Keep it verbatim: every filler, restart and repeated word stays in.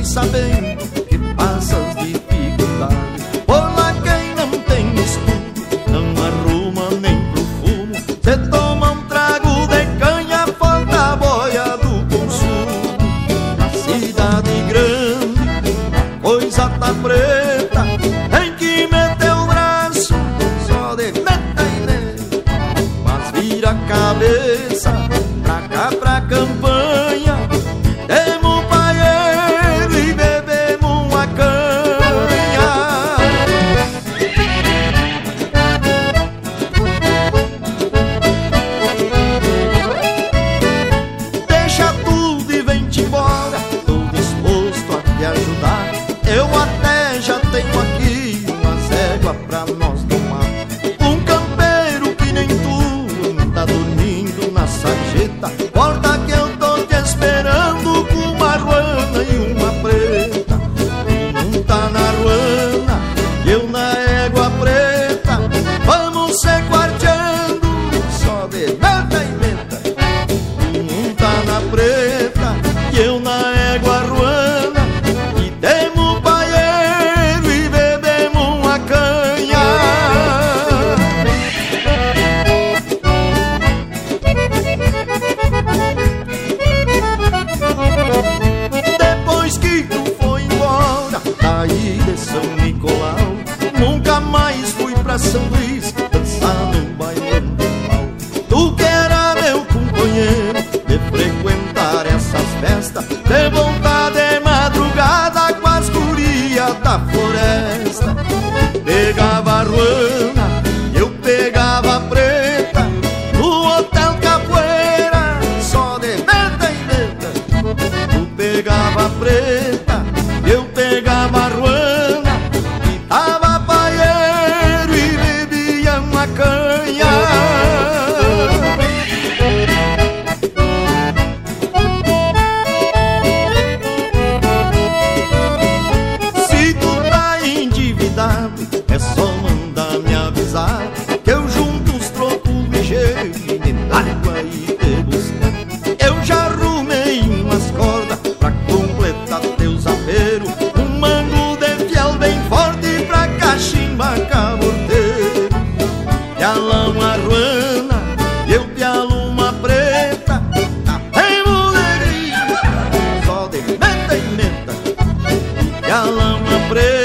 sabendo que passas dificuldade. Por lá quem não tem estudo não arruma nem pro fumo. Cê toma um trago de canha, falta a boia do consumo. Na cidade grande a coisa tá preta, tem que meter o braço só de meta e lê. Mas vira a cabeça pra cá, pra campanha, demos paieiro e bebemos uma canha. Deixa tudo e vem-te embora, tô disposto a te ajudar. Eu até já tenho aqui uma égua pra nós domar. Um campeiro que nem tu tá dormindo na sarjeta. Porta que eu tô te esperando com uma ruana e uma preta. Um tá na ruana e eu na égua preta. Vamos se quarteando só de meta e meta. Um tá na preta e eu na égua ruana. E demos paieiro e bebemos uma canha. Depois que tu foi embora daí de São Nicolau, nunca mais fui pra São Luís dançar num bailão de pau. Tu que era meu companheiro de frequentar essas festas, de voltar de madrugada com as gurias da floresta. Pegava a ruana, eu pegava a preta, no hotel Capoeira, só de meta e meta. Tu pegava a preta, eu pegava a ruana, e tava paieiro e bebia uma canha. Se tu tá endividado, é só mandar me avisar, que eu junto uns trocos ligeiros e me largo aí te buscar. Eu já arrumei umas cordas pra completar teus aperos, um mango de fiel bem forte pra cachimba caborteiro. Piala uma ruana, eu pialo uma preta, tem mulheria só de meta e meta. Piala uma preta,